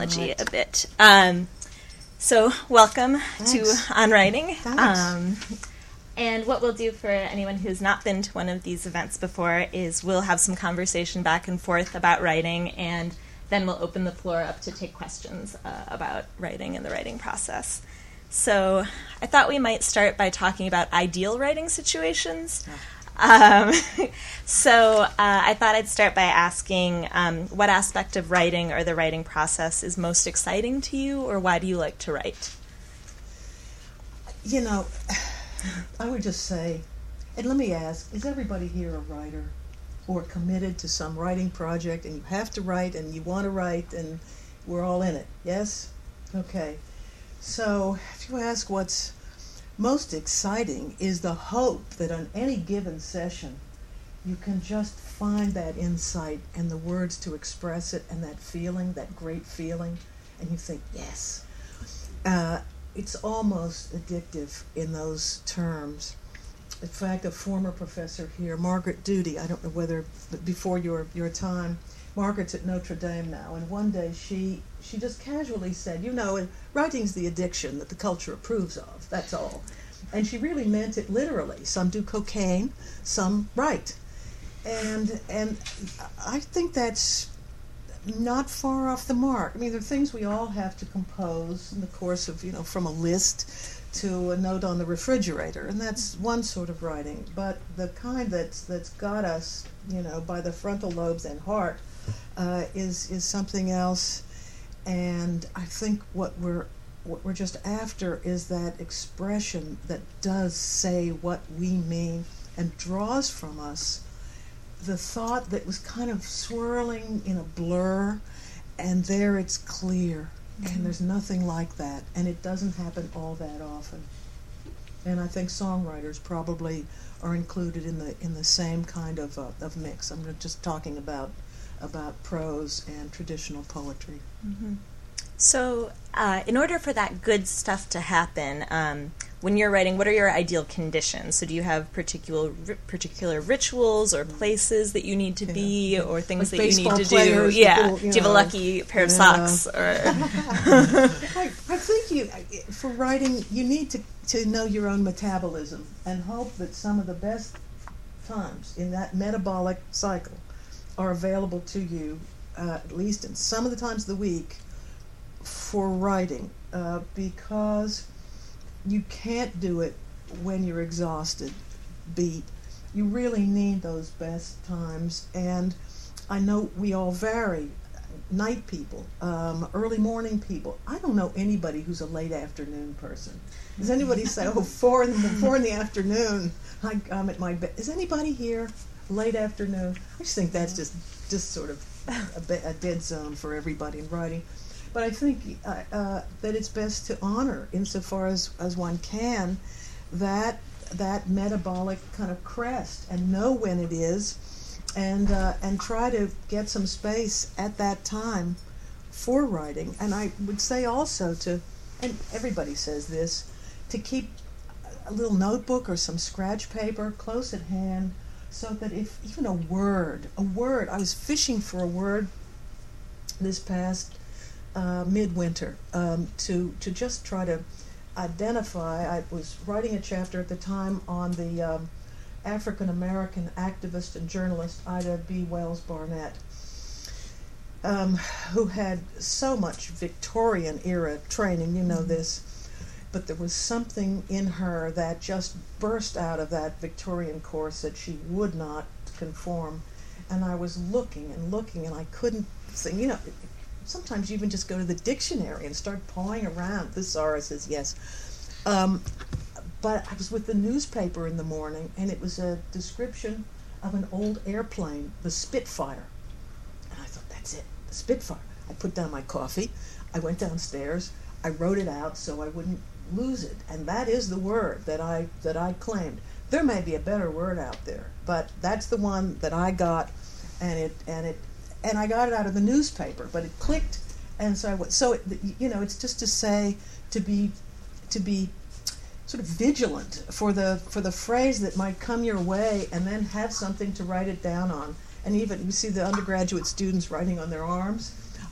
technology a bit. So welcome to On Writing. And what we'll do for anyone who's not been to one of these events before is we'll have some conversation back and forth about writing, and then we'll open the floor up to take questions about writing and the writing process. So I thought we might start by talking about ideal writing situations. So I thought I'd start by asking what aspect of writing or the writing process is most exciting to you, or why do you like to write? You know, I would just say, and let me ask, is everybody here a writer or committed to some writing project, and you have to write and you want to write and we're all in it? Yes? Okay. So if you ask what's most exciting is the hope that on any given session you can just find that insight and the words to express it and that feeling, that great feeling, and you think, yes. It's almost addictive in those terms. In fact, a former professor here, Margaret Doody, I don't know whether before your time, Margaret's at Notre Dame now, and one day she just casually said, you know, writing's the addiction that the culture approves of, that's all. And she really meant it literally. Some do cocaine, some write. And I think that's not far off the mark. I mean, there are things we all have to compose in the course of, you know, from a list to a note on the refrigerator, and that's one sort of writing. But the kind that's got us, you know, by the frontal lobes and heart is something else. And I think what we're just after is that expression that does say what we mean and draws from us the thought that was kind of swirling in a blur, and there it's clear. Mm-hmm. And there's nothing like that, and it doesn't happen all that often. And I think songwriters probably are included in the same kind of mix. I'm just talking about prose and traditional poetry. Mm-hmm. So, in order for that good stuff to happen, when you're writing, what are your ideal conditions? So do you have particular rituals or places that you need to be, or things like that you need to do? Yeah. Do you have a lucky pair of socks? Or I think for writing, you need to know your own metabolism and hope that some of the best times in that metabolic cycle are available to you, at least in some of the times of the week, for writing, because you can't do it when you're exhausted, beat. You really need those best times, and I know we all vary. Night people, early morning people. I don't know anybody who's a late afternoon person. Does anybody say, oh, 4 in the afternoon, I'm at my bed? Is anybody here late afternoon? I just think that's just sort of a dead zone for everybody in writing. But I think that it's best to honor, insofar as one can, that metabolic kind of crest, and know when it is, and try to get some space at that time for writing. And I would say also and everybody says this, to keep a little notebook or some scratch paper close at hand, so that if even a word, I was fishing for a word this past midwinter, to just try to identify. I was writing a chapter at the time on the African-American activist and journalist Ida B. Wells Barnett, who had so much Victorian-era training, you know this, but there was something in her that just burst out of that Victorian course that she would not conform. And I was looking, and I couldn't think, you know, sometimes you even just go to the dictionary and start pawing around. Thesaurus says yes. But I was with the newspaper in the morning, and it was a description of an old airplane, the Spitfire. And I thought, that's it, the Spitfire. I put down my coffee, I went downstairs, I wrote it out so I wouldn't lose it. And that is the word that I claimed. There may be a better word out there, but that's the one that I got, and I got it out of the newspaper, but it clicked, and so I went. So you know, it's just to say to be sort of vigilant for the phrase that might come your way, and then have something to write it down on. And even you see the undergraduate students writing on their arms.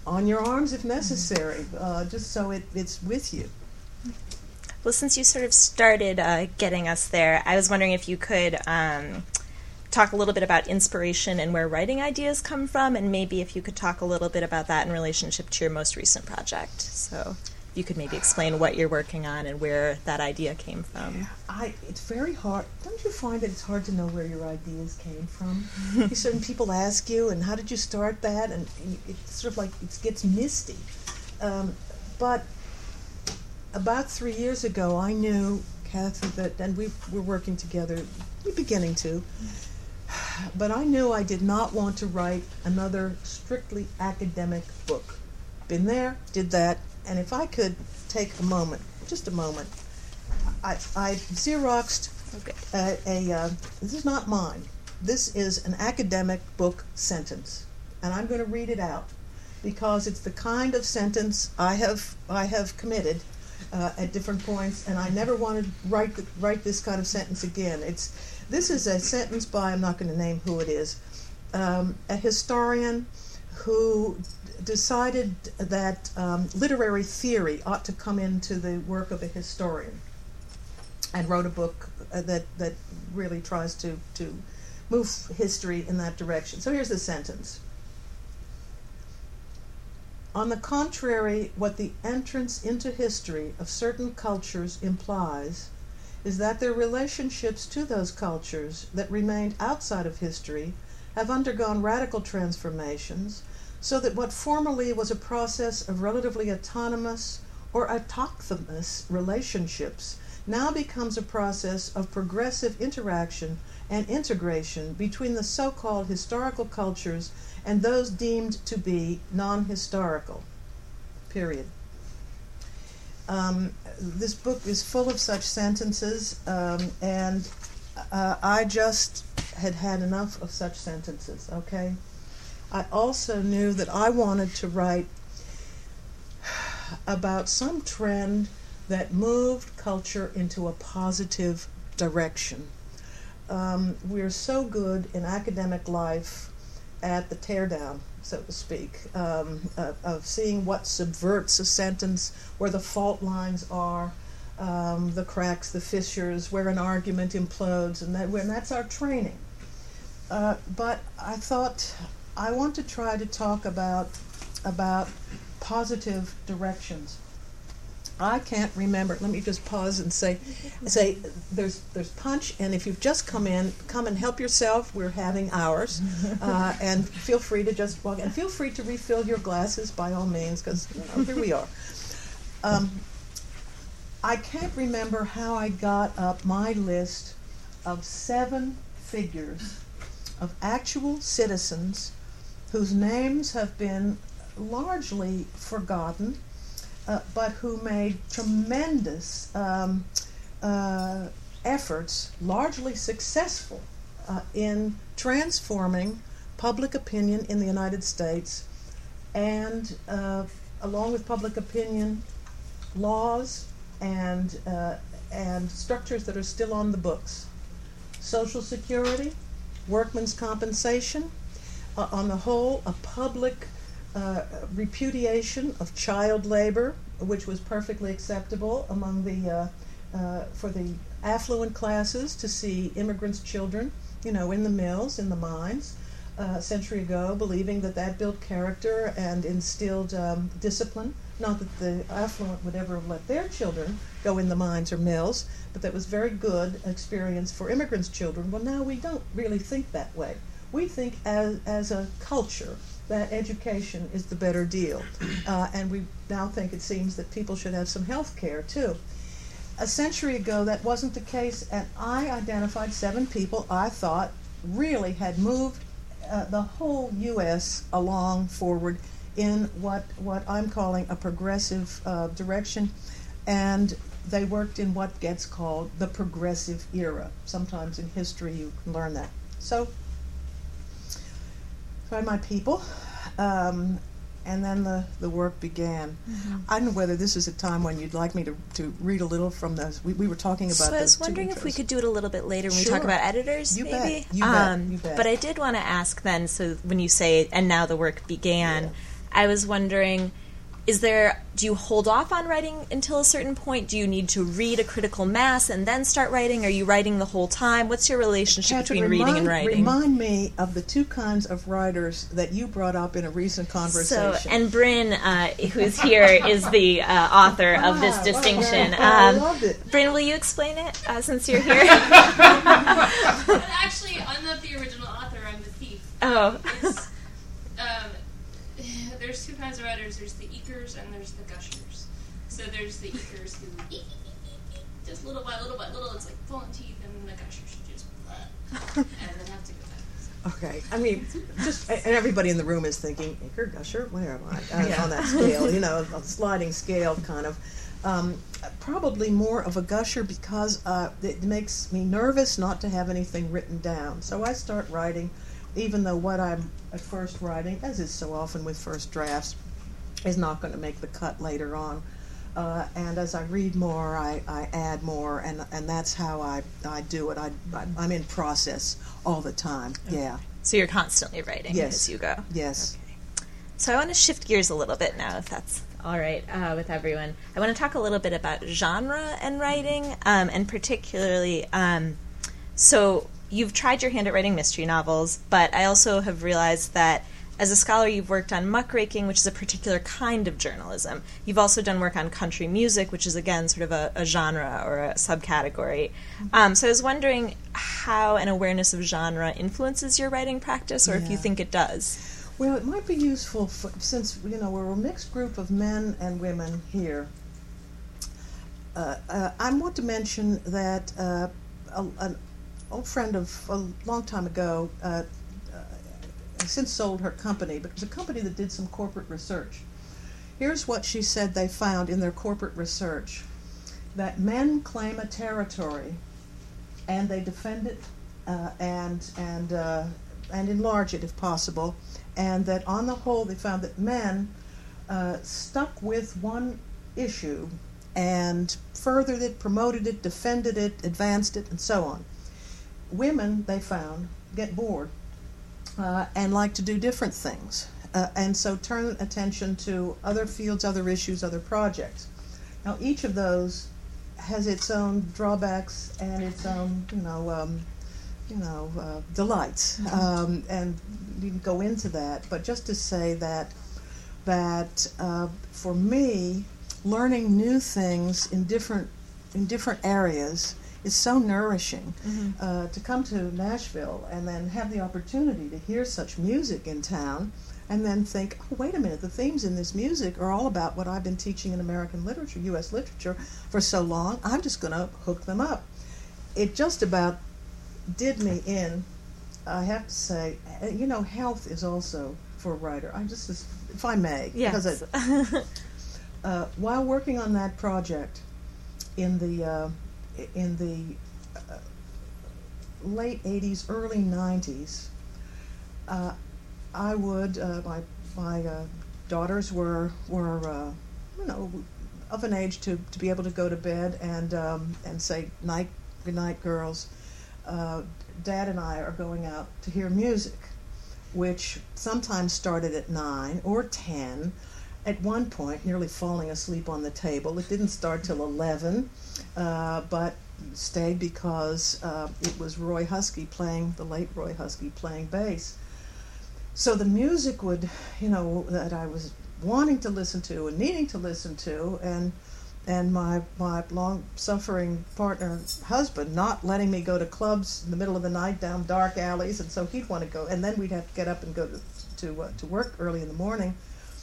on your arms if necessary, just so it's with you. Well, since you sort of started getting us there, I was wondering if you could talk a little bit about inspiration and where writing ideas come from, and maybe if you could talk a little bit about that in relationship to your most recent project. So you could maybe explain what you're working on and where that idea came from. It's very hard. Don't you find that it's hard to know where your ideas came from? Certain people ask you, and how did you start that? And it's sort of like it gets misty. But about 3 years ago, I knew Kathy and we were working together, we're beginning to, but I knew I did not want to write another strictly academic book. Been there, did that, and if I could take a moment, just a moment, I Xeroxed this is not mine. This is an academic book sentence, and I'm going to read it out because it's the kind of sentence I have committed at different points, and I never want to write this kind of sentence again. This is a sentence by, I'm not going to name who it is, a historian who decided that literary theory ought to come into the work of a historian, and wrote a book that really tries to move history in that direction. So here's the sentence. On the contrary, what the entrance into history of certain cultures implies is that their relationships to those cultures that remained outside of history have undergone radical transformations, so that what formerly was a process of relatively autonomous or autochthonous relationships now becomes a process of progressive interaction and integration between the so-called historical cultures and those deemed to be non-historical. Period. This book is full of such sentences, and I just had enough of such sentences, okay? I also knew that I wanted to write about some trend that moved culture into a positive direction. We're so good in academic life at the teardown, so to speak, of seeing what subverts a sentence, where the fault lines are, the cracks, the fissures, where an argument implodes, and that's our training. But I thought I want to try to talk about positive directions. I can't remember. Let me just pause and say there's punch, and if you've just come in, come and help yourself. We're having ours, and feel free to just walk, and feel free to refill your glasses by all means, because here we are. I can't remember how I got up my list of 7 figures of actual citizens whose names have been largely forgotten, but who made tremendous efforts, largely successful, in transforming public opinion in the United States, and along with public opinion, laws and structures that are still on the books. Social Security, workmen's compensation, on the whole, a public repudiation of child labor, which was perfectly acceptable among for the affluent classes to see immigrants' children, in the mills, in the mines, a century ago, believing that built character and instilled discipline. Not that the affluent would ever have let their children go in the mines or mills, but that was very good experience for immigrants' children. Well, now we don't really think that way. We think as a culture that education is the better deal. And we now think it seems that people should have some health care, too. A century ago, that wasn't the case, and I identified 7 people I thought really had moved the whole U.S. along forward in what I'm calling a progressive direction, and they worked in what gets called the progressive era. Sometimes in history you can learn that. So my people, and then the work began. Mm-hmm. I don't know whether this is a time when you'd like me to read a little from those. We were talking about. So I was wondering if we could do it a little bit later when we talk about editors, you maybe. Bet. You bet. But I did want to ask then. So when you say "and now the work began," I was wondering, do you hold off on writing until a certain point? Do you need to read a critical mass and then start writing? Are you writing the whole time? What's your relationship between reading and writing? Remind me of the two kinds of writers that you brought up in a recent conversation. So, and Bryn, who's here, is the author of this distinction. I loved it. Bryn, will you explain it since you're here? Actually, I'm not the original author. I'm the thief. Oh. There's two kinds of writers. There's the eekers and there's the gushers. So there's the eekers who just little by little by little, it's like pulling teeth, and the gushers who just and then have to go back. Okay, I mean, and everybody in the room is thinking, eeker, gusher, where am I? On that scale, a sliding scale kind of. Probably more of a gusher because it makes me nervous not to have anything written down. So I start writing, even though what I'm at first writing, as is so often with first drafts, is not going to make the cut later on. And as I read more, I add more, and that's how I do it. I'm in process all the time, yeah. So you're constantly writing as you go? Yes. Okay. So I want to shift gears a little bit now, if that's all right with everyone. I want to talk a little bit about genre and writing, and particularly, so you've tried your hand at writing mystery novels, but I also have realized that as a scholar you've worked on muckraking, which is a particular kind of journalism. You've also done work on country music, which is, again, sort of a genre or a subcategory. So I was wondering how an awareness of genre influences your writing practice, or if you think it does. Well, it might be useful since we're a mixed group of men and women here. I want to mention that an old friend of a long time ago since sold her company, but it was a company that did some corporate research. Here's what she said they found in their corporate research: that men claim a territory and they defend it and enlarge it if possible, and that on the whole they found that men stuck with one issue and furthered it, promoted it, defended it, advanced it, and so on. Women, they found, get bored and like to do different things, and so turn attention to other fields, other issues, other projects. Now, each of those has its own drawbacks and its own, delights, and you can go into that. But just to say that for me, learning new things in different areas is so nourishing. To come to Nashville and then have the opportunity to hear such music in town, and then think, oh, wait a minute, the themes in this music are all about what I've been teaching in American literature, U.S. literature, for so long. I'm just going to hook them up. It just about did me in. I have to say, health is also for a writer. If I may, yes. Because while working on that project in the late 80s, early 90s, I would, my daughters were of an age to be able to go to bed and say, good night, girls. Dad and I are going out to hear music, which sometimes started at 9 or 10. At one point, nearly falling asleep on the table. It didn't start till 11, but stayed because it was Roy Husky the late Roy Husky playing bass. So the music that I was wanting to listen to and needing to listen to, and my long-suffering partner husband not letting me go to clubs in the middle of the night down dark alleys, and so he'd want to go, and then we'd have to get up and go to work early in the morning.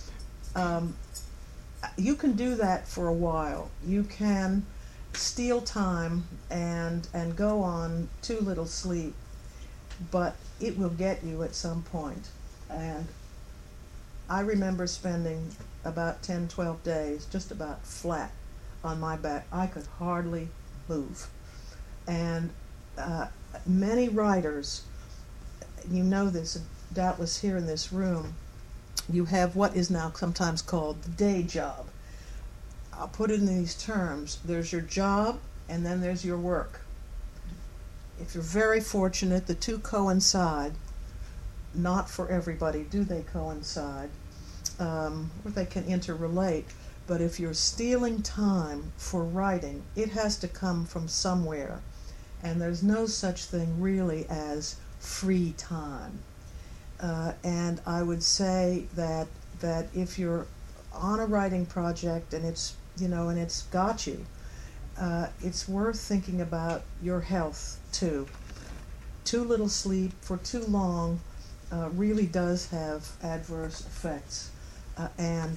You can do that for a while. You can steal time and go on too little sleep, but it will get you at some point. And I remember spending about 10, 12 days just about flat on my back. I could hardly move. And many writers, you know this, doubtless here in this room, you have what is now sometimes called the day job. I'll put it in these terms. There's your job, and then there's your work. If you're very fortunate, the two coincide. Not for everybody do they coincide. or they can interrelate. But if you're stealing time for writing, it has to come from somewhere. And there's no such thing really as free time. And I would say that if you're on a writing project and it's got you, it's worth thinking about your health too. Too little sleep for too long really does have adverse effects, and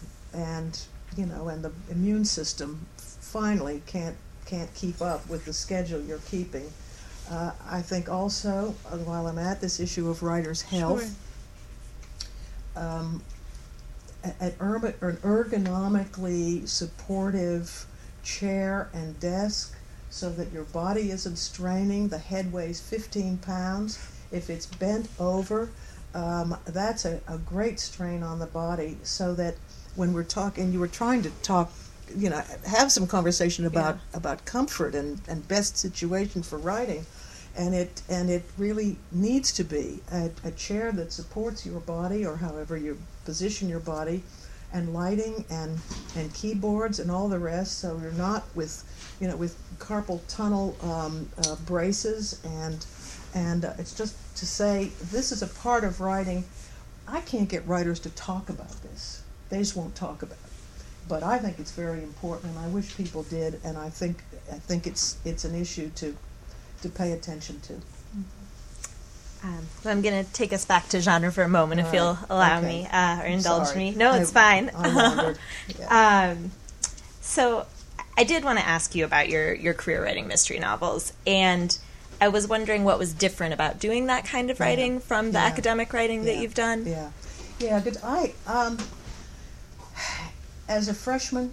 the immune system finally can't keep up with the schedule you're keeping. I think also, while I'm at this issue of writers' health, an ergonomically supportive chair and desk so that your body isn't straining. The head weighs 15 pounds. If it's bent over, that's a great strain on the body, so that when we're talking, you were trying to talk, have some conversation about comfort and best situation for writing, and it really needs to be a chair that supports your body, or however you position your body, and lighting and keyboards and all the rest, so you're not with carpal tunnel braces, and it's just to say this is a part of writing. I can't get writers to talk about this. They just won't talk about it. But I think it's very important, and I wish people did, and I think it's an issue to pay attention to. So I'm going to take us back to genre for a moment, if you'll allow me or indulge me. No, it's fine. I wondered. Yeah. So I did want to ask you about your career writing mystery novels, and I was wondering what was different about doing that kind of writing from the academic writing that you've done. Yeah. Good. As a freshman,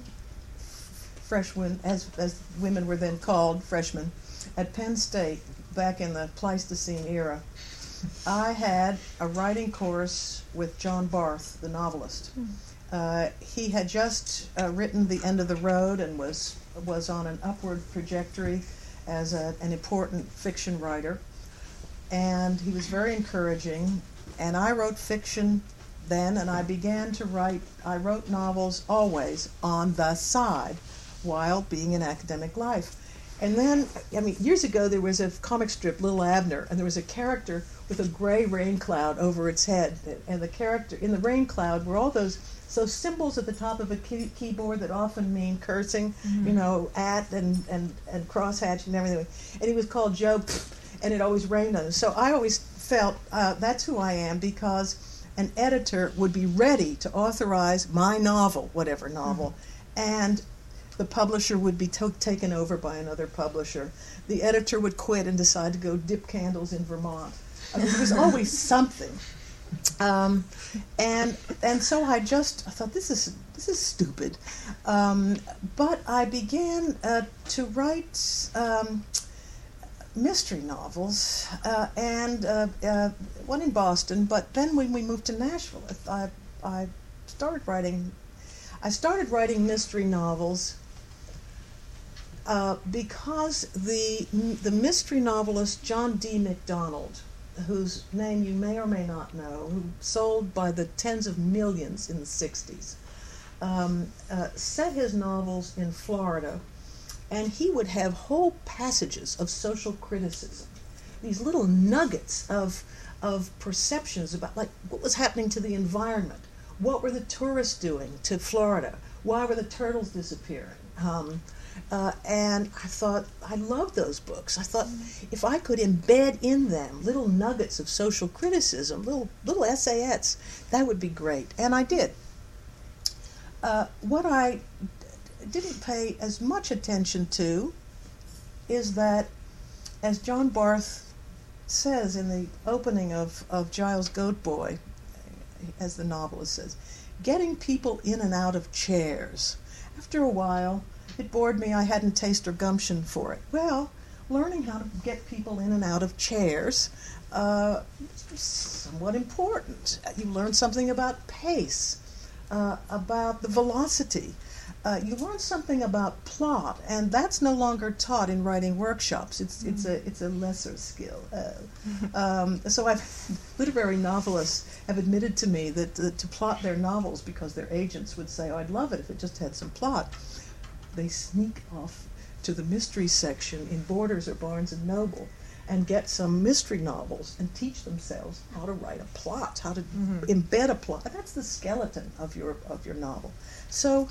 as women were then called, freshmen, at Penn State back in the Pleistocene era, I had a writing course with John Barth, the novelist. He had just written The End of the Road and was on an upward trajectory as an important fiction writer. And he was very encouraging. And I wrote fiction then, and I began to write. I wrote novels always on the side while being in academic life. And then, years ago there was a comic strip, Little Abner, and there was a character with a gray rain cloud over its head. And the character in the rain cloud were all those symbols at the top of a keyboard that often mean cursing, at and crosshatch and everything. And he was called Joe, and it always rained on him. So I always felt that's who I am, because an editor would be ready to authorize my novel, whatever novel, and the publisher would be taken over by another publisher. The editor would quit and decide to go dip candles in Vermont. There was always something. And so I thought, this is stupid. But I began to write mystery novels, and one in Boston. But then when we moved to Nashville, I started writing mystery novels because the mystery novelist John D. MacDonald, whose name you may or may not know, who sold by the tens of millions in the 60s, set his novels in Florida, and he would have whole passages of social criticism, these little nuggets of perceptions about, like, what was happening to the environment, what were the tourists doing to Florida, why were the turtles disappearing, and I thought, I loved those books. I thought, if I could embed in them little nuggets of social criticism, little essayettes, that would be great. And I did. What I didn't pay as much attention to is that, as John Barth says in the opening of Giles Goatboy, as the novelist says, getting people in and out of chairs. After a while, it bored me. I hadn't taste or gumption for it. Well, learning how to get people in and out of chairs is somewhat important. You learn something about pace, about the velocity. you learn something about plot, and that's no longer taught in writing workshops. It's a lesser skill. So literary novelists have admitted to me that to plot their novels, because their agents would say, "Oh, I'd love it if it just had some plot," they sneak off to the mystery section in Borders or Barnes and Noble and get some mystery novels and teach themselves how to write a plot, how to embed a plot. That's the skeleton of your novel. So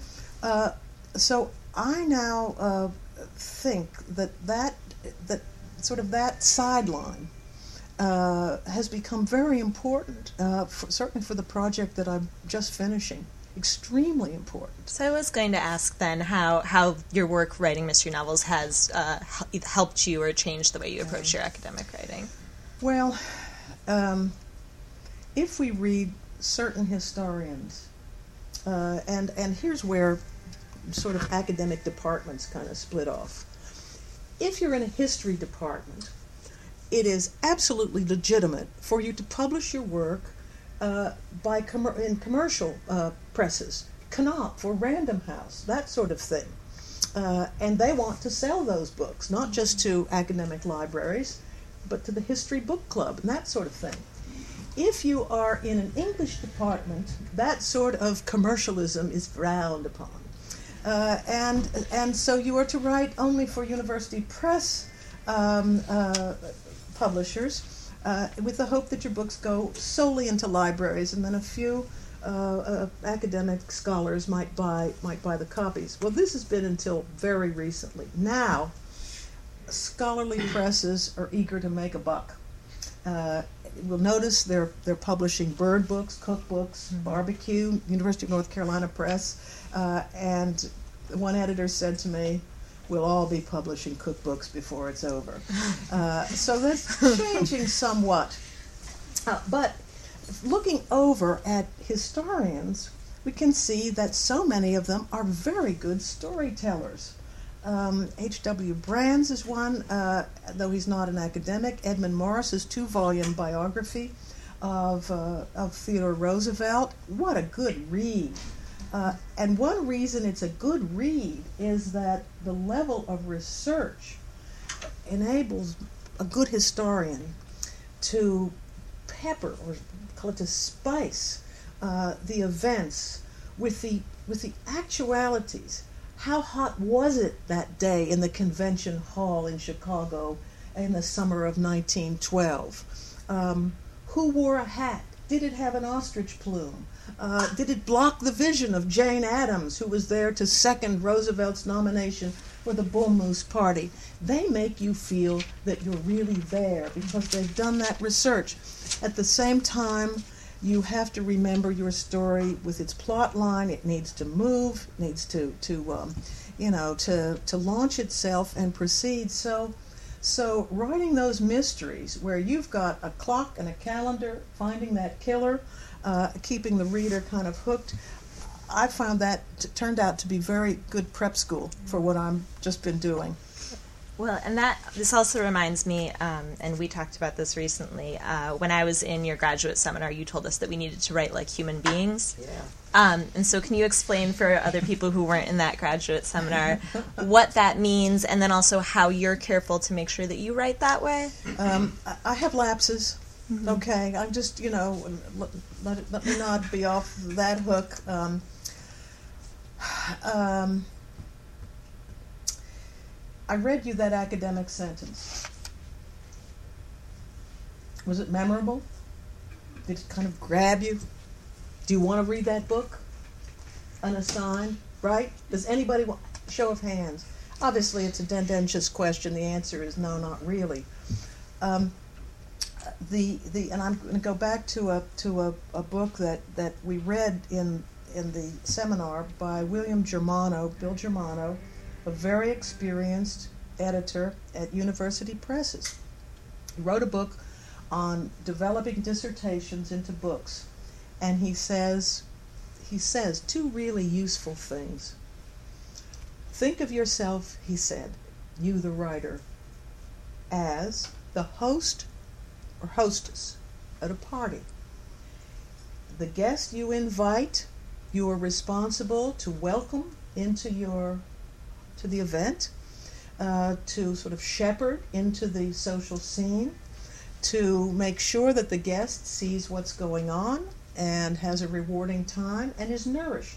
I now think that sort of that sideline has become very important, certainly for the project that I'm just finishing. Extremely important. So I was going to ask then how your work writing mystery novels has helped you or changed the way you approach your academic writing. Well, if we read certain historians, and here's where sort of academic departments kind of split off. If you're in a history department, it is absolutely legitimate for you to publish your work in commercial presses, Knopf or Random House, that sort of thing. And they want to sell those books, not just to academic libraries, but to the history book club and that sort of thing. If you are in an English department, that sort of commercialism is frowned upon. And so you are to write only for university press publishers, with the hope that your books go solely into libraries, and then a few academic scholars might buy the copies. Well, this has been until very recently. Now, scholarly presses are eager to make a buck. We'll notice they're publishing bird books, cookbooks, barbecue, University of North Carolina Press, and one editor said to me, "We'll all be publishing cookbooks before it's over." So that's changing somewhat. But looking over at historians, we can see that so many of them are very good storytellers. H.W. Brands is one, though he's not an academic. Edmund Morris's 2-volume biography of Theodore Roosevelt. What a good read. And one reason it's a good read is that the level of research enables a good historian to pepper, or call it to spice, the events with the actualities. How hot was it that day in the convention hall in Chicago in the summer of 1912? Who wore a hat? Did it have an ostrich plume? Did it block the vision of Jane Addams, who was there to second Roosevelt's nomination for the Bull Moose Party? They make you feel that you're really there because they've done that research. At the same time, you have to remember your story with its plot line. It needs to move, needs to launch itself and proceed. So writing those mysteries where you've got a clock and a calendar, finding that killer, keeping the reader kind of hooked, I found that turned out to be very good prep school for what I've just been doing. Well, and this also reminds me, and we talked about this recently, when I was in your graduate seminar, you told us that we needed to write like human beings. Yeah. And so can you explain for other people who weren't in that graduate seminar what that means, and then also how you're careful to make sure that you write that way? I have lapses. Okay, I'm just, let me not be off that hook. I read you that academic sentence. Was it memorable? Did it kind of grab you? Do you want to read that book? Unassigned, right? Does anybody want? Show of hands. Obviously, it's a tendentious question. The answer is no, not really. And I'm going to go back to a book that we read in the seminar by Bill Germano, a very experienced editor at university presses. He wrote a book on developing dissertations into books, and he says 2 really useful things. Think of yourself, he said, you the writer, as the host or hostess at a party. The guest you invite, you are responsible to welcome into to the event, to sort of shepherd into the social scene, to make sure that the guest sees what's going on and has a rewarding time and is nourished.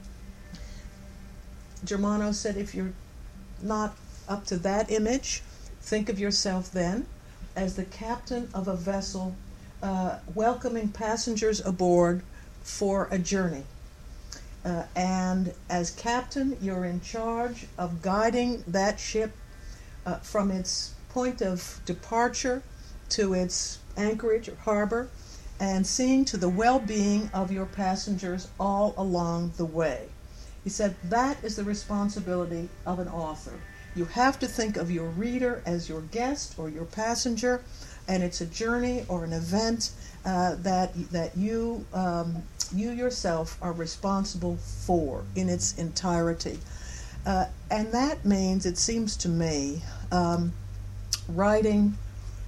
Germano said, if you're not up to that image, think of yourself then as the captain of a vessel welcoming passengers aboard for a journey. And as captain, you're in charge of guiding that ship from its point of departure to its anchorage or harbor, and seeing to the well-being of your passengers all along the way. He said that is the responsibility of an author. You have to think of your reader as your guest or your passenger, and it's a journey or an event that you yourself are responsible for in its entirety. And that means, it seems to me, writing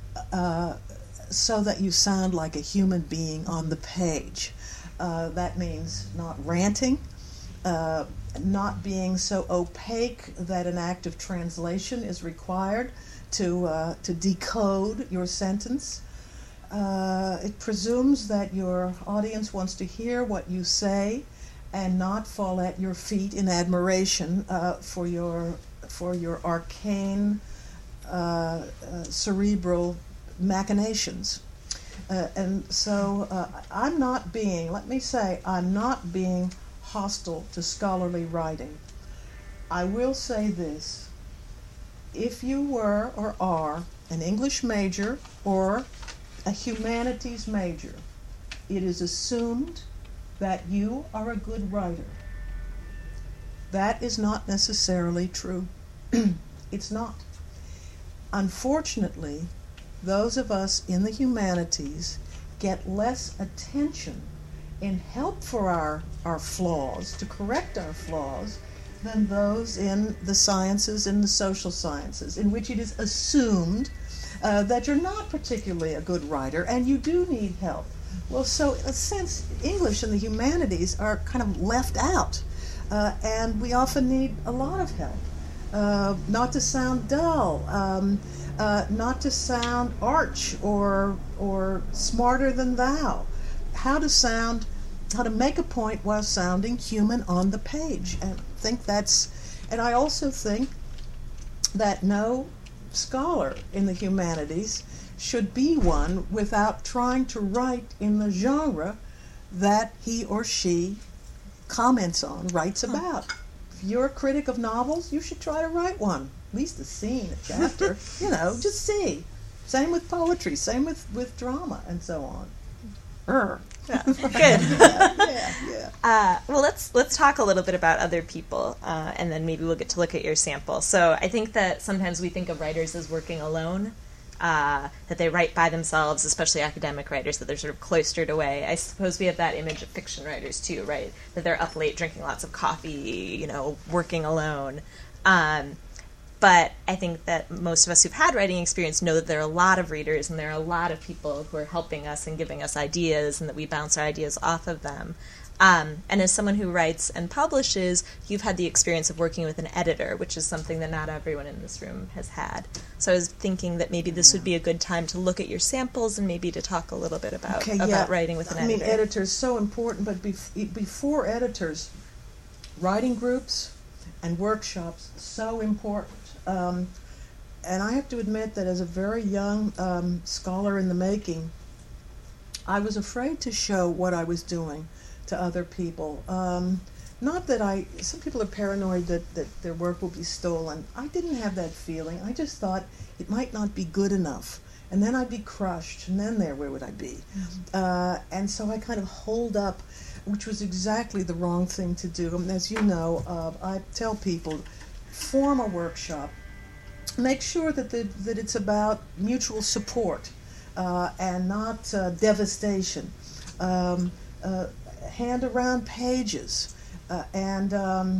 so that you sound like a human being on the page. That means not ranting, not being so opaque that an act of translation is required to decode your sentence. It presumes that your audience wants to hear what you say and not fall at your feet in admiration for your arcane cerebral machinations. And so I'm not being hostile to scholarly writing. I will say this: if you were or are an English major or a humanities major, it is assumed that you are a good writer. That is not necessarily true. It's not. Unfortunately, those of us in the humanities get less attention and help for our flaws, to correct our flaws, than those in the sciences and the social sciences, in which it is assumed that you're not particularly a good writer and you do need help. Well, so in a sense, English and the humanities are kind of left out, and we often need a lot of help. Not to sound dull, not to sound arch or smarter than thou. How to make a point while sounding human on the page. And I also think that no scholar in the humanities should be one without trying to write in the genre that he or she comments on, writes about. If you're a critic of novels, you should try to write one, at least a scene, a chapter, just see. Same with poetry, same with drama, and so on. Yeah, good. Yeah. Well, let's talk a little bit about other people, and then maybe we'll get to look at your sample. So I think that sometimes we think of writers as working alone, that they write by themselves, especially academic writers, that they're sort of cloistered away. I suppose we have that image of fiction writers too, right? That they're up late drinking lots of coffee, working alone. But I think that most of us who've had writing experience know that there are a lot of readers and there are a lot of people who are helping us and giving us ideas, and that we bounce our ideas off of them. And as someone who writes and publishes, you've had the experience of working with an editor, which is something that not everyone in this room has had. So I was thinking that maybe this would be a good time to look at your samples and maybe to talk a little bit about writing with an editor. I mean, editors so important, but before editors, writing groups and workshops so important. And I have to admit that as a very young scholar in the making, I was afraid to show what I was doing to other people. Not that some people are paranoid that their work will be stolen. I didn't have that feeling. I just thought it might not be good enough. And then I'd be crushed, and then where would I be? Mm-hmm. And so I kind of holed up, which was exactly the wrong thing to do. And as you know, I tell people, form a workshop. Make sure that it's about mutual support and not devastation. Hand around pages, and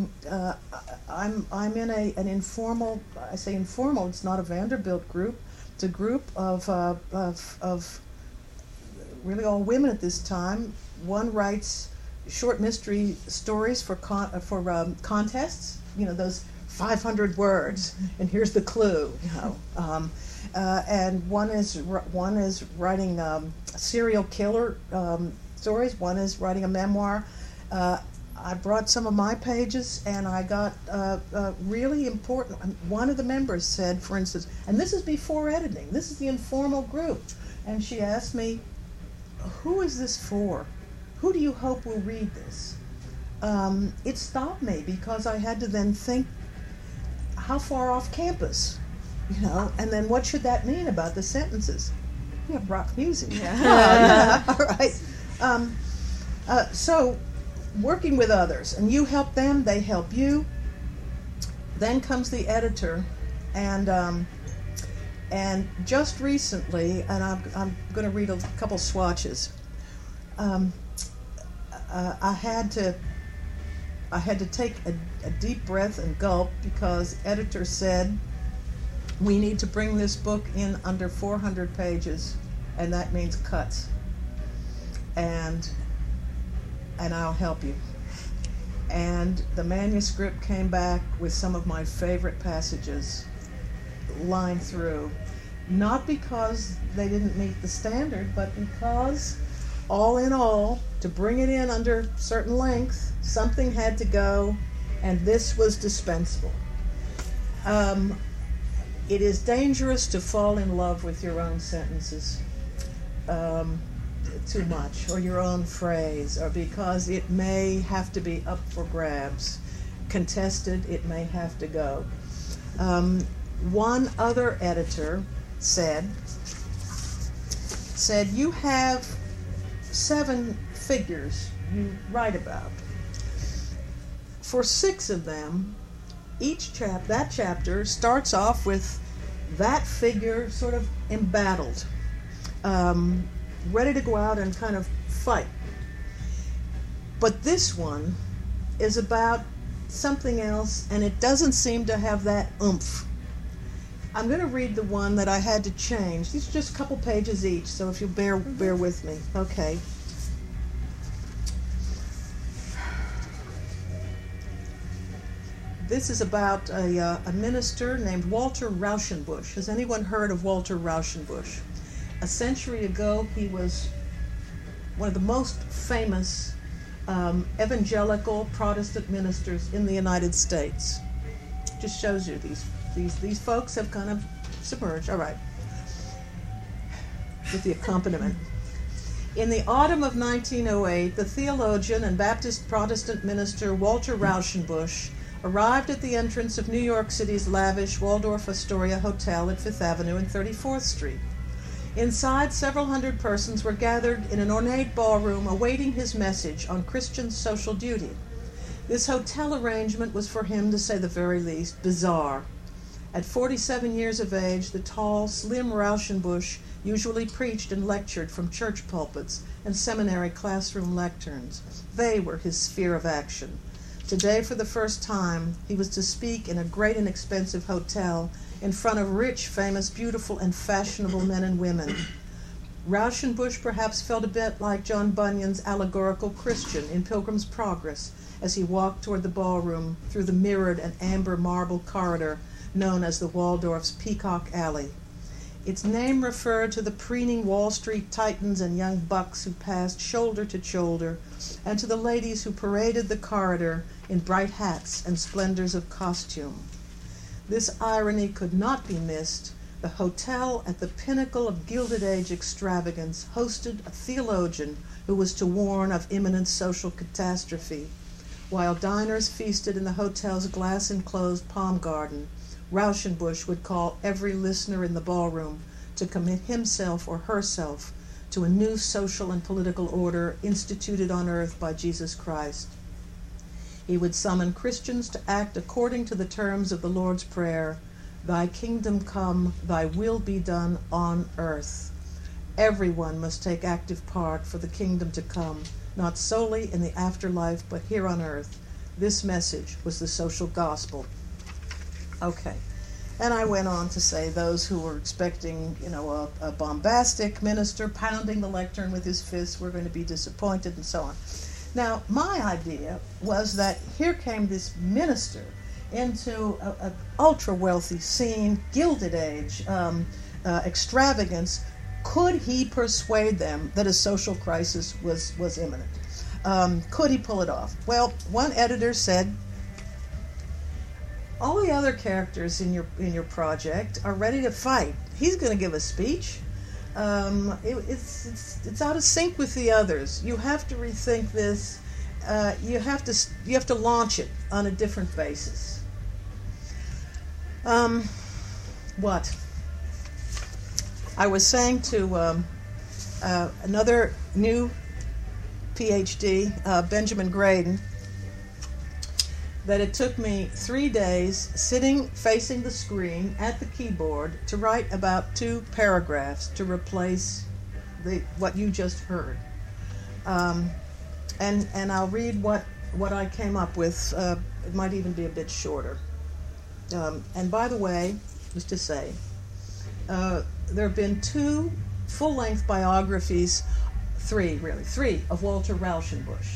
I'm in an informal. I say informal. It's not a Vanderbilt group. It's a group of really all women at this time. One writes short mystery stories for contests. You know, those 500 words, and here's the clue. You know, and one is writing serial killer stories. One is writing a memoir. I brought some of my pages, and I got really important. One of the members said, for instance, and this is before editing. This is the informal group, and she asked me, "Who is this for? Who do you hope will read this?" It stopped me because I had to then think, how far off campus, you know, and then what should that mean about the sentences? We have rock music. Yeah. All right. So, working with others, and you help them, they help you. Then comes the editor, and just recently, and I'm going to read a couple swatches. I had to take a deep breath and gulp because editor said we need to bring this book in under 400 pages, and that means cuts. And I'll help you. And the manuscript came back with some of my favorite passages lined through, not because they didn't meet the standard, but because, all in all, to bring it in under certain length, something had to go, and this was dispensable. It is dangerous to fall in love with your own sentences too much, or your own phrase, or because it may have to be up for grabs. Contested, it may have to go. One other editor said, you have 7 figures you write about. For 6 of them, that chapter starts off with that figure sort of embattled, ready to go out and kind of fight. But this one is about something else, and it doesn't seem to have that oomph. I'm going to read the one that I had to change. These are just a couple pages each, so if you'll bear with me. Okay. This is about a minister named Walter Rauschenbusch. Has anyone heard of Walter Rauschenbusch? A century ago, he was one of the most famous evangelical Protestant ministers in the United States. Just shows you these folks have kind of submerged. All right. With the accompaniment. In the autumn of 1908, the theologian and Baptist Protestant minister Walter Rauschenbusch arrived at the entrance of New York City's lavish Waldorf Astoria Hotel at 5th Avenue and 34th Street. Inside, several hundred persons were gathered in an ornate ballroom awaiting his message on Christian social duty. This hotel arrangement was, for him to say the very least, bizarre. At 47 years of age, the tall, slim Rauschenbusch usually preached and lectured from church pulpits and seminary classroom lecterns. They were his sphere of action. Today, for the first time, he was to speak in a great and expensive hotel in front of rich, famous, beautiful, and fashionable men and women. Rauschenbusch perhaps felt a bit like John Bunyan's allegorical Christian in Pilgrim's Progress as he walked toward the ballroom through the mirrored and amber marble corridor known as the Waldorf's Peacock Alley. Its name referred to the preening Wall Street titans and young bucks who passed shoulder to shoulder, and to the ladies who paraded the corridor in bright hats and splendors of costume. This irony could not be missed. The hotel, at the pinnacle of Gilded Age extravagance, hosted a theologian who was to warn of imminent social catastrophe. While diners feasted in the hotel's glass-enclosed palm garden, Rauschenbusch would call every listener in the ballroom to commit himself or herself to a new social and political order instituted on earth by Jesus Christ. He would summon Christians to act according to the terms of the Lord's Prayer, "Thy kingdom come, thy will be done on earth." Everyone must take active part for the kingdom to come, not solely in the afterlife, but here on earth. This message was the social gospel. Okay. And I went on to say those who were expecting, a bombastic minister pounding the lectern with his fists were going to be disappointed, and so on. Now, my idea was that here came this minister into an ultra-wealthy scene, Gilded Age, extravagance. Could he persuade them that a social crisis was imminent? Could he pull it off? Well, one editor said, all the other characters in your project are ready to fight. He's going to give a speech. It's out of sync with the others. You have to rethink this. You have to launch it on a different basis. What? I was saying to another new PhD, Benjamin Graydon, that it took me 3 days sitting facing the screen at the keyboard to write about 2 paragraphs to replace what you just heard. And I'll read what I came up with. It might even be a bit shorter. And by the way, just to say, there have been 2 full-length biographies, 3 of Walter Rauschenbusch.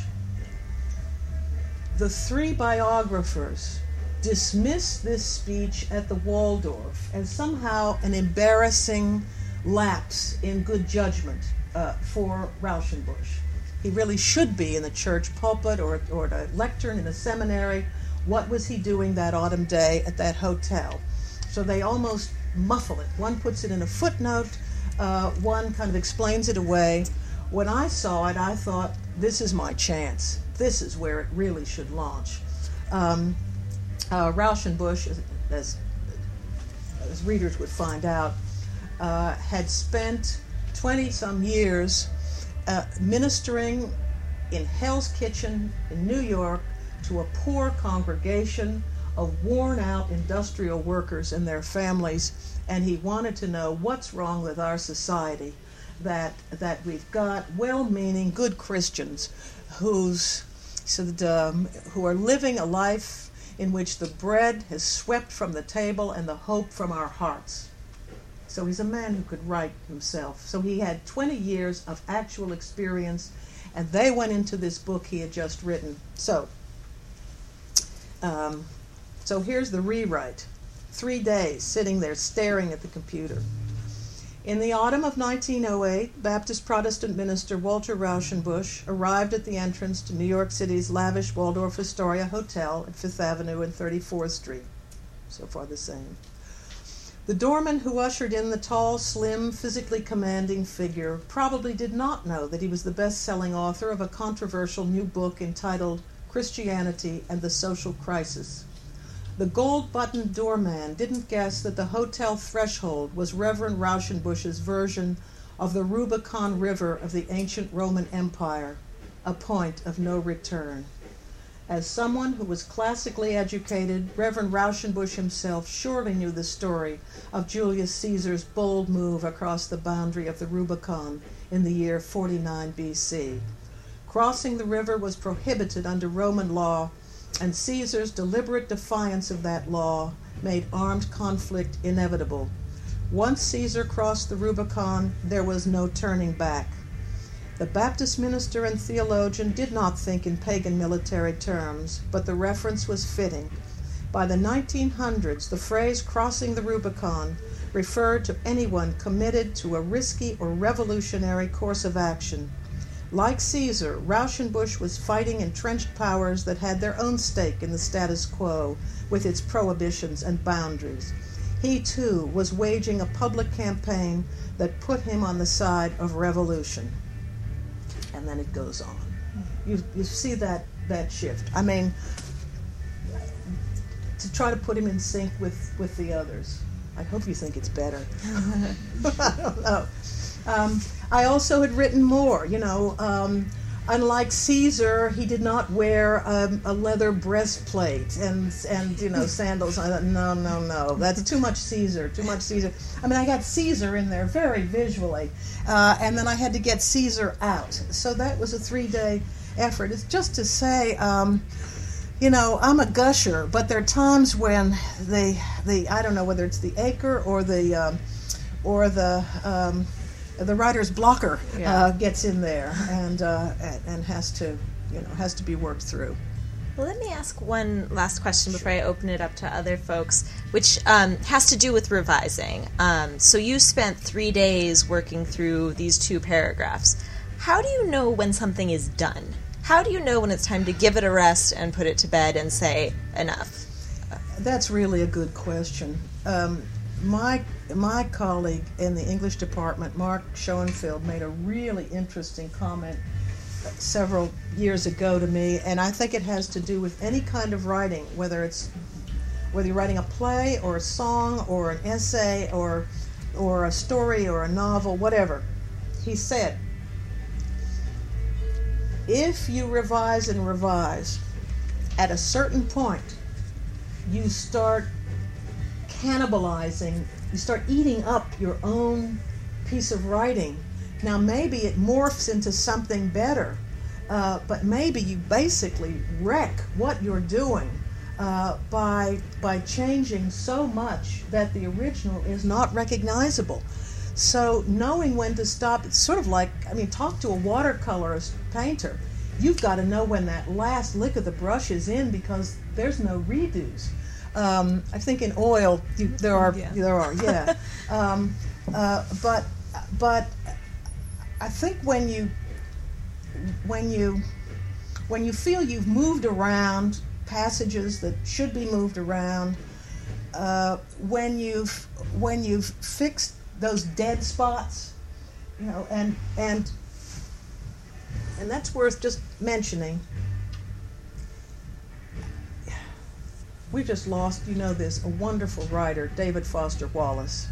The 3 biographers dismiss this speech at the Waldorf as somehow an embarrassing lapse in good judgment for Rauschenbusch. He really should be in the church pulpit or a lectern in a seminary. What was he doing that autumn day at that hotel? So they almost muffle it. One puts it in a footnote, one kind of explains it away. When I saw it, I thought, this is my chance. This is where it really should launch. Rauschenbusch, as readers would find out, had spent 20-some years ministering in Hell's Kitchen in New York to a poor congregation of worn-out industrial workers and their families, and he wanted to know what's wrong with our society, that we've got well-meaning, good Christians who are living a life in which the bread has swept from the table and the hope from our hearts. So he's a man who could write himself. So he had 20 years of actual experience, and they went into this book he had just written. So here's the rewrite. 3 days sitting there staring at the computer. In the autumn of 1908, Baptist Protestant minister Walter Rauschenbusch arrived at the entrance to New York City's lavish Waldorf Astoria Hotel at 5th Avenue and 34th Street. So far the same. The doorman who ushered in the tall, slim, physically commanding figure probably did not know that he was the best-selling author of a controversial new book entitled Christianity and the Social Crisis. The gold-buttoned doorman didn't guess that the hotel threshold was Reverend Rauschenbusch's version of the Rubicon River of the ancient Roman Empire, a point of no return. As someone who was classically educated, Reverend Rauschenbusch himself surely knew the story of Julius Caesar's bold move across the boundary of the Rubicon in the year 49 BC. Crossing the river was prohibited under Roman law, and Caesar's deliberate defiance of that law made armed conflict inevitable. Once Caesar crossed the Rubicon, there was no turning back. The Baptist minister and theologian did not think in pagan military terms, but the reference was fitting. By the 1900s, the phrase crossing the Rubicon referred to anyone committed to a risky or revolutionary course of action. Like Caesar, Rauschenbusch was fighting entrenched powers that had their own stake in the status quo with its prohibitions and boundaries. He, too, was waging a public campaign that put him on the side of revolution. And then it goes on. You see that shift. I mean, to try to put him in sync with the others. I hope you think it's better. I don't know. I also had written more, unlike Caesar, he did not wear a leather breastplate and sandals. I thought, no, that's too much Caesar. I mean, I got Caesar in there very visually, and then I had to get Caesar out. So that was a 3-day effort. It's just to say, I'm a gusher, but there are times when the I don't know whether it's the acre or the writer's blocker gets in there and has to has to be worked through. Well, let me ask one last question before I open it up to other folks, which has to do with revising. So you spent 3 days working through these 2 paragraphs. How do you know when something is done? How do you know when it's time to give it a rest and put it to bed and say, enough? That's really a good question. My colleague in the English department, Mark Schoenfeld, made a really interesting comment several years ago to me, and I think it has to do with any kind of writing, whether you're writing a play or a song or an essay or a story or a novel, whatever. He said, if you revise and revise, at a certain point, you start cannibalizing, you start eating up your own piece of writing. Now, maybe it morphs into something better, but maybe you basically wreck what you're doing by changing so much that the original is not recognizable. So knowing when to stop, it's sort of like, talk to a watercolorist painter. You've got to know when that last lick of the brush is in, because there's no redos. I think in oil there are. But I think when you feel you've moved around passages that should be moved around, when you've fixed those dead spots, and that's worth just mentioning. We've just lost, a wonderful writer, David Foster Wallace.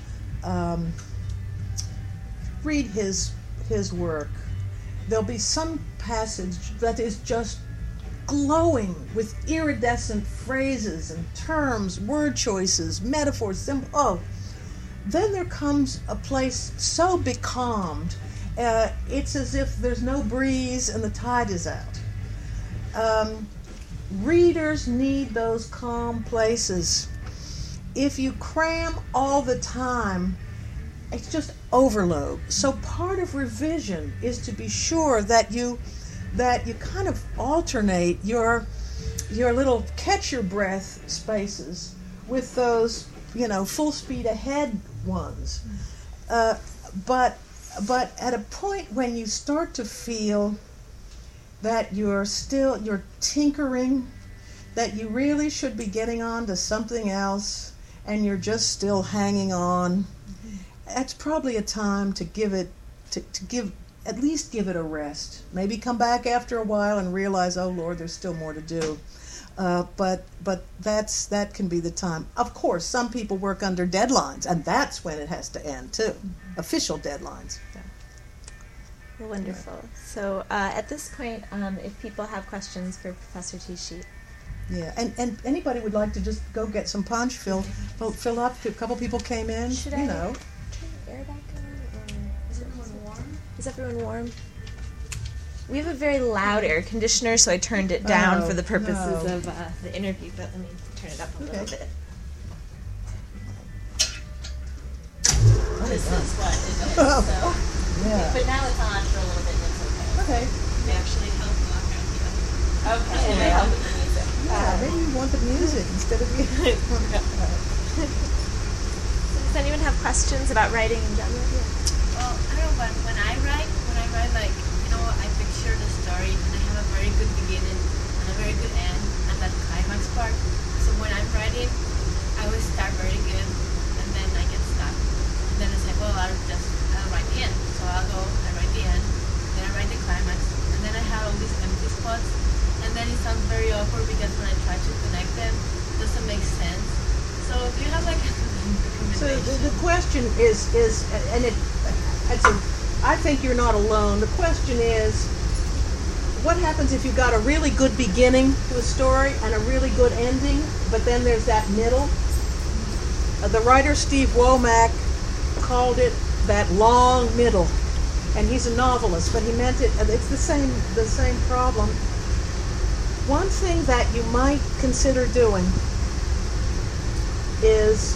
Read his work. There'll be some passage that is just glowing with iridescent phrases and terms, word choices, metaphors. Then there comes a place so becalmed, it's as if there's no breeze and the tide is out. Readers need those calm places. If you cram all the time, it's just overload. So part of revision is to be sure that you kind of alternate your little catch your breath spaces with those full speed ahead ones. But at a point when you start to feel that you're tinkering, that you really should be getting on to something else, and you're just still hanging on, that's probably a time to at least give it a rest. Maybe come back after a while and realize, oh Lord, there's still more to do. But that can be the time. Of course, some people work under deadlines, and that's when it has to end too. Official deadlines. Well, wonderful. So at this point, if people have questions for Professor Tichy. Yeah, and anybody would like to just go get some punch, fill up. A couple people came in. Should I turn the air back on? Or is everyone warm? Is everyone warm? We have a very loud air conditioner, so I turned it down for the purposes of the interview, but let me turn it up a little bit. This is what it is. Yeah. But now it's on for a little bit and it's okay. Okay. They actually help knock out the other. Okay, and they help with the music. Yeah, maybe you want the music instead of you. Does anyone have questions about writing in general? Yeah. Well, I don't know, but when I write, like, I picture the story and I have a very good beginning and a very good end and that climax part. So when I'm writing, I always start very good and then I get stuck. And then it's like, well, I'll write the end. So I write the end, then I write the climax, and then I have all these empty spots. And then it sounds very awkward because when I try to connect them, it doesn't make sense. So do you have like a So recommendation? the question is, and I think you're not alone. The question is, what happens if you've got a really good beginning to a story and a really good ending, but then there's that middle? The writer Steve Womack called it that long middle, and he's a novelist, but he meant it. It's the same problem. One thing that you might consider doing is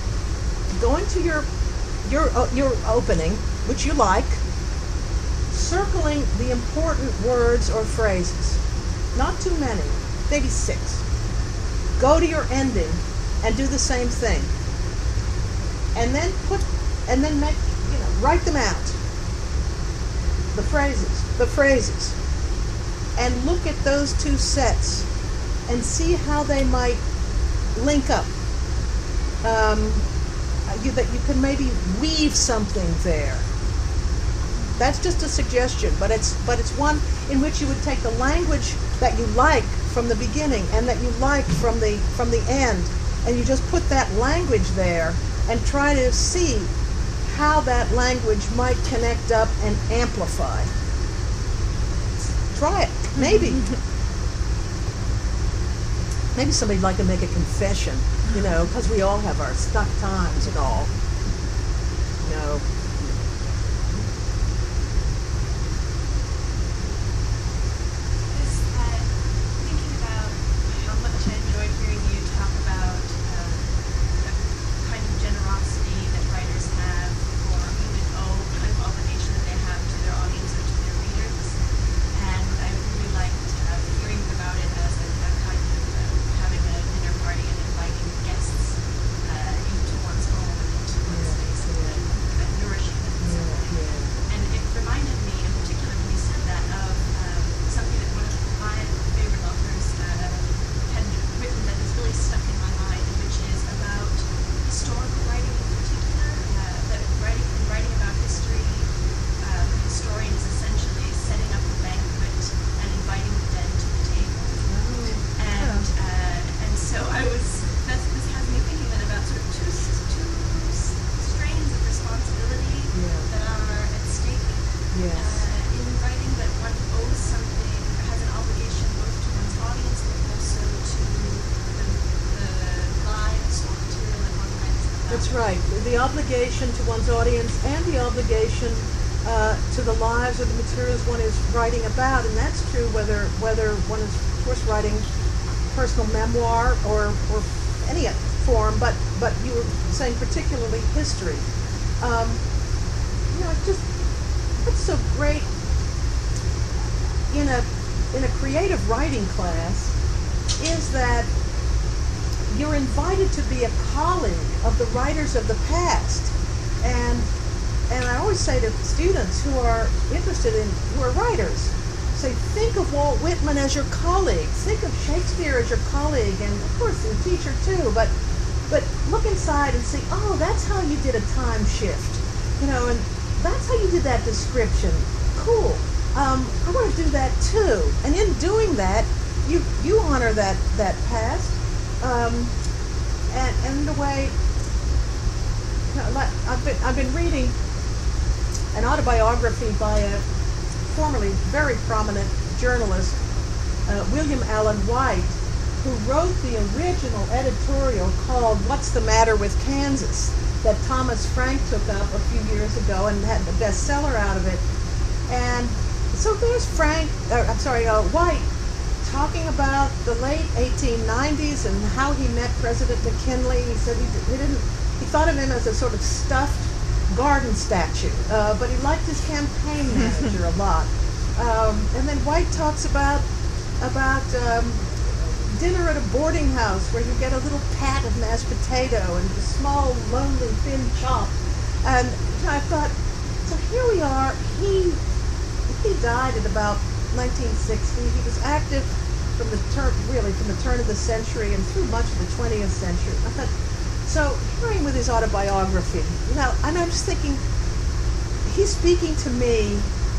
going to your opening, which you like, circling the important words or phrases. Not too many, maybe 6. Go to your ending and do the same thing. And then write them out. The phrases. And look at those 2 sets and see how they might link up. That you can maybe weave something there. That's just a suggestion, but it's one in which you would take the language that you like from the beginning and that you like from the end, and you just put that language there and try to see how that language might connect up and amplify. Try it, maybe. Maybe somebody'd like to make a confession, because we all have our stuck times and all. Thinking about how much I enjoyed hearing you talk about the kind of generosity that writers have, or even kind of obligation that they have to their audience or to their readers. And I really liked hearing about it as a kind of having a dinner party and inviting guests into one's home and into one's space and nourishing them in some way. And it reminded me, in particular, when you said that, of something that one of my favorite authors had written that has really stuck in my mind, which is about historical writing in particular. That writing about history, historians essentially setting up a banquet and inviting the dead to the table. And so this has me thinking then about sort of two strains of responsibility that are at stake in writing, that one owes something, has an obligation both to one's audience but also to the lives or material that one writes about. That's right. The obligation to one's audience and the obligation to the lives or the materials one is writing about, and that's true whether one is, of course, writing personal memoir or any form, but you were saying particularly history. What's so great in a creative writing class is that you're invited to be a colleague of the writers of the past. And I always say to students who are who are writers, say, think of Walt Whitman as your colleague, think of Shakespeare as your colleague, and of course the teacher too, but look inside and see, oh, that's how you did a time shift, and that's how you did that description. Cool. I want to do that too. And in doing that, you honor that past, and in a way, I've been reading an autobiography by a formerly very prominent journalist, William Allen White, who wrote the original editorial called "What's the Matter with Kansas?" that Thomas Frank took up a few years ago and had the bestseller out of it. And so there's White talking about the late 1890s and how he met President McKinley. He said he thought of him as a sort of stuffed garden statue, but he liked his campaign manager a lot. And then White talks about dinner at a boarding house where you get a little pat of mashed potato and a small, lonely, thin chop. And I thought, so here we are. He died at about 1960. He was active from the turn of the century and through much of the 20th century. I thought, so hearing with his autobiography, and I'm just thinking, he's speaking to me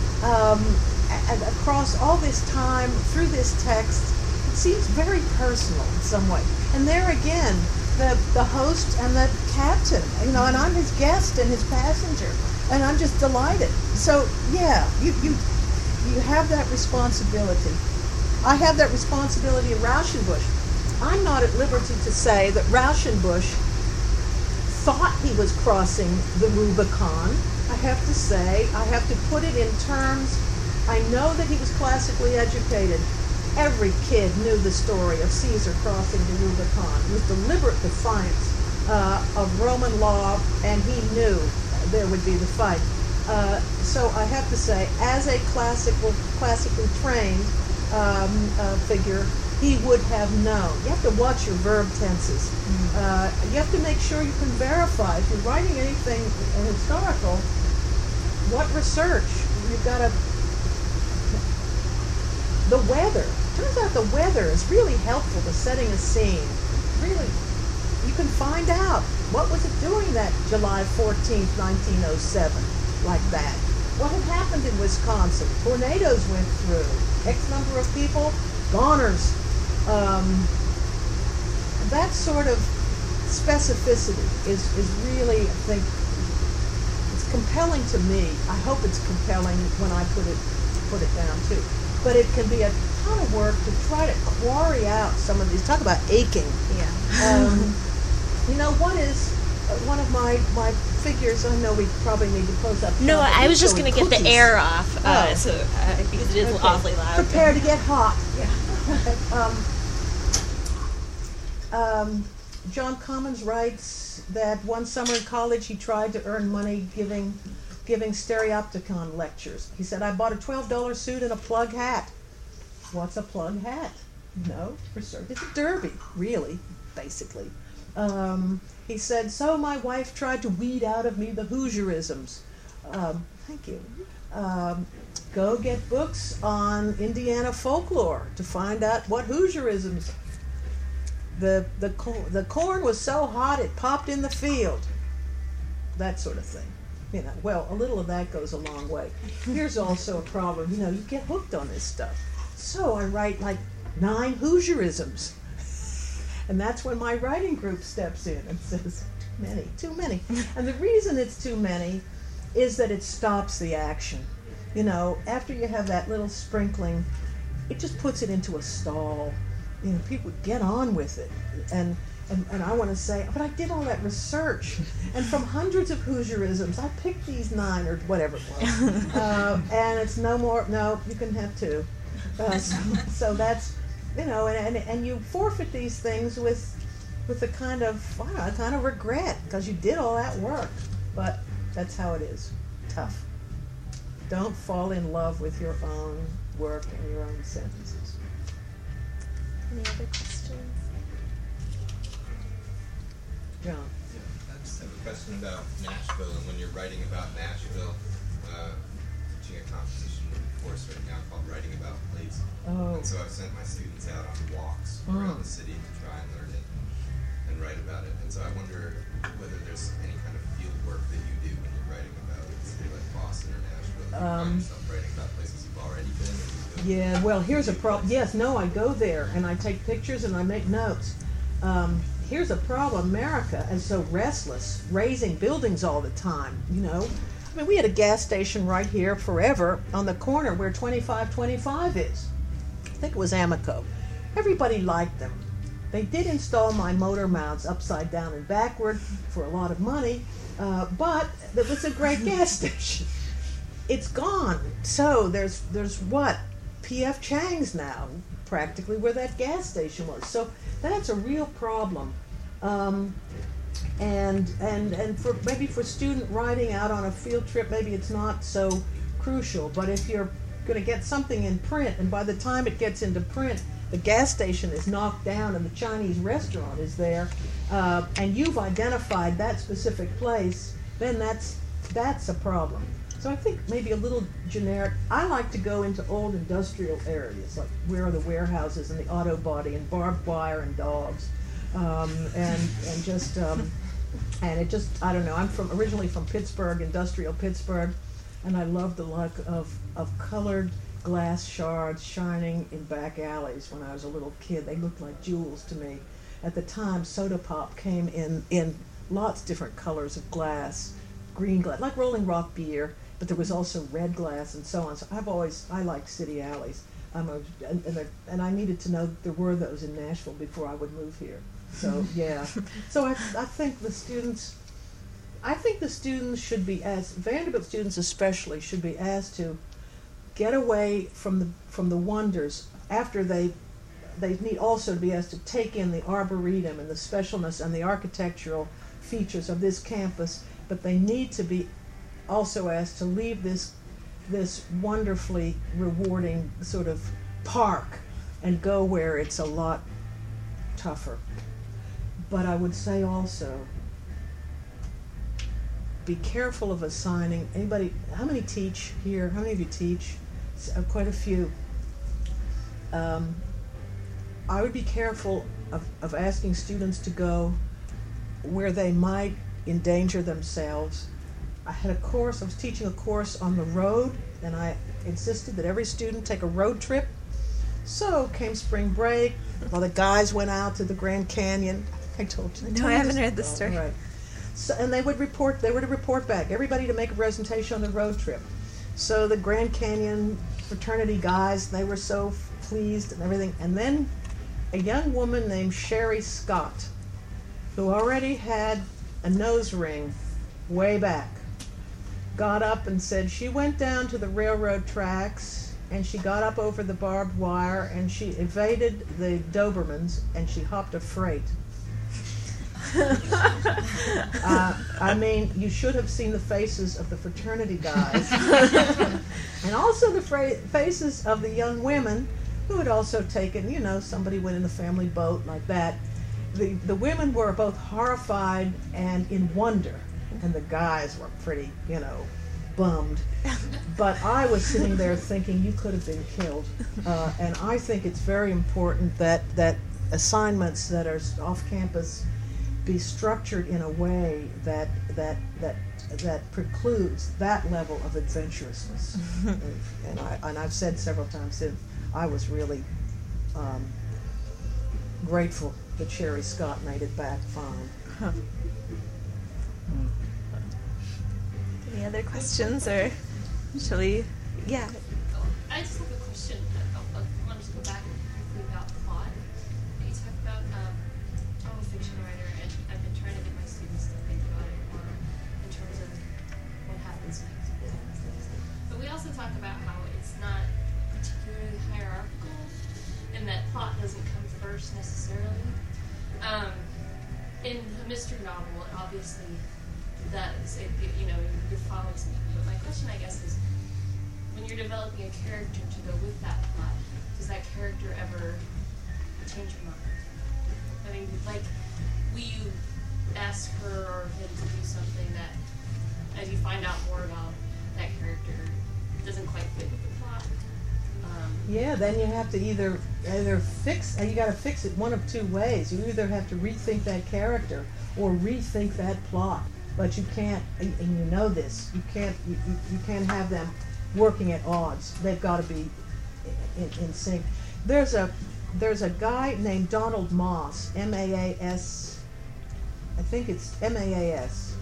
across all this time through this text. It seems very personal in some way. And there again, the host and the captain, and I'm his guest and his passenger, and I'm just delighted. So yeah, you have that responsibility. I have that responsibility in Rauschenbusch. I'm not at liberty to say that Rauschenbusch thought he was crossing the Rubicon. I have to say, I have to put it in terms, I know that he was classically educated. Every kid knew the story of Caesar crossing the Rubicon. It was deliberate defiance of Roman law, and he knew there would be the fight. So I have to say, as a classically trained figure, he would have known. You have to watch your verb tenses. You have to make sure you can verify. If you're writing anything historical, what research? You've got to... The weather. Turns out the weather is really helpful to setting a scene. Really, you can find out what was it doing that July 14th, 1907, like that. What had happened in Wisconsin? Tornadoes went through. X number of people, goners. That sort of specificity is really, I think, it's compelling to me. I hope it's compelling when I put it down too. But it can be a ton of work to try to quarry out some of these. Talk about aching. Yeah. One is one of my figures. I know we probably need to close up. No, I was just going to get the air off, because it is Okay. awfully loud. Prepare to get hot. Yeah. John Commons writes that one summer in college he tried to earn money giving stereopticon lectures. He said, I bought a $12 suit and a plug hat. What's a plug hat? No, it's a derby, really, basically. He said, so my wife tried to weed out of me the Hoosierisms. Thank you. Go get books on Indiana folklore to find out what Hoosierisms. The corn was so hot it popped in the field. That sort of thing. Well, a little of that goes a long way. Here's also a problem. You get hooked on this stuff. So I write like 9 Hoosierisms. And that's when my writing group steps in and says, too many. And the reason it's too many is that it stops the action. After you have that little sprinkling, it just puts it into a stall. People get on with it. And I want to say, but I did all that research. And from hundreds of Hoosierisms, I picked these 9 or whatever it was. And it's no more, no, you can have 2. So that's, and you forfeit these things with a kind of regret, because you did all that work. But that's how it is. Tough. Don't fall in love with your own work and your own sentences. Any other questions? John. Yeah, I just have a question about Nashville, and when you're writing about Nashville, teaching a composition course right now called Writing About Place. Oh. And so I've sent my students out on walks around the city to try and learn it and write about it. And so I wonder whether there's any kind of field work that you do when you're writing about a city like Boston or Nashville. Do you find yourself writing about places you've already been? Or you go Yeah, well, here's a problem. Yes, no, I go there and I take pictures and I make notes. Here's a problem. America is so restless, raising buildings all the time, I mean, we had a gas station right here forever on the corner where 2525 is. I think it was Amoco. Everybody liked them. They did install my motor mounts upside down and backward for a lot of money, but it was a great gas station. It's gone. So there's what? P.F. Chang's now, practically where that gas station was. So that's a real problem. And for maybe for student writing out on a field trip, maybe it's not so crucial. But if you're going to get something in print, and by the time it gets into print, the gas station is knocked down and the Chinese restaurant is there, and you've identified that specific place, then that's a problem. So I think maybe a little generic. I like to go into old industrial areas, like where are the warehouses and the auto body and barbed wire and dogs, and it just, I don't know. I'm originally from Pittsburgh, industrial Pittsburgh, and I love the look of colored glass shards shining in back alleys. When I was a little kid, they looked like jewels to me. At the time, soda pop came in lots of different colors of glass, green glass, like Rolling Rock beer, but there was also red glass and so on. So I liked city alleys. And I needed to know there were those in Nashville before I would move here. So yeah. So I think the students should be asked, Vanderbilt students especially, should be asked to get away from the wonders. After they need also to be asked to take in the arboretum and the specialness and the architectural features of this campus, but they need to be also asked to leave this wonderfully rewarding sort of park and go where it's a lot tougher. But I would say also, be careful of assigning anybody. How many teach here? How many of you teach? Quite a few. I would be careful of asking students to go where they might endanger themselves. I was teaching a course on the road, and I insisted that every student take a road trip. So came spring break, while the guys went out to the Grand Canyon. I told you. No, I haven't heard this story. Right. So, and they were to report back, everybody to make a presentation on the road trip. So the Grand Canyon fraternity guys, they were so pleased and everything. And then a young woman named Sherry Scott, who already had a nose ring way back, got up and said she went down to the railroad tracks and she got up over the barbed wire and she evaded the Dobermans and she hopped a freight. I mean, you should have seen the faces of the fraternity guys and also the faces of the young women who had also taken, somebody went in the family boat like that. The women were both horrified and in wonder, and the guys were pretty, bummed. But I was sitting there thinking you could have been killed. And I think it's very important that assignments that are off campus be structured in a way that precludes that level of adventurousness. And I've said several times that I was really grateful that Sherry Scott made it back fine. Huh. Any other questions, or shall we? Yeah. I just have a question. I wanted to go back briefly about plot. You talk about I'm a fiction writer, and I've been trying to get my students to think about it more in terms of what happens next. But we also talk about how it's not particularly hierarchical, and that plot doesn't come first necessarily. In a mystery novel, obviously, you're following something. But my question, I guess, is when you're developing a character to go with that plot, does that character ever change your mind? I mean, will you ask her or him to do something that, as you find out more about that character, doesn't quite fit with the plot? Yeah, then you have to either fix, and you got to fix it one of two ways. You either have to rethink that character or rethink that plot. But you can't, and you know this, you can't have them working at odds. They've got to be in sync. There's a guy named Donald Moss, M-A-A-S, I think it's M-A-A-S.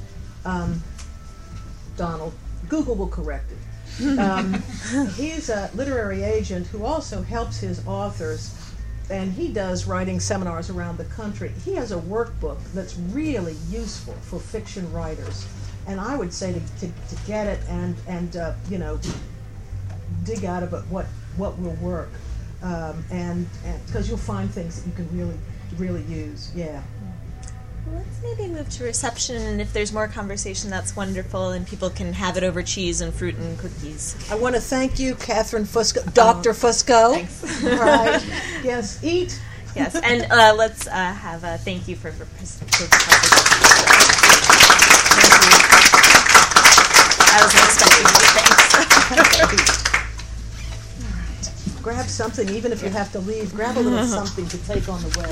Donald, Google will correct it. He's a literary agent who also helps his authors, and he does writing seminars around the country. He has a workbook that's really useful for fiction writers, and I would say to get it and dig out of it what will work, and because you'll find things that you can really use. Yeah. Let's maybe move to reception, and if there's more conversation, that's wonderful, and people can have it over cheese and fruit and cookies. I want to thank you, Catherine Fusco, Dr. Fusco. Thanks. All right. Yes, eat. Yes, and let's have a thank you for participation. I wasn't expecting you. Thanks. Grab something, even if you have to leave. Grab a little something to take on the way.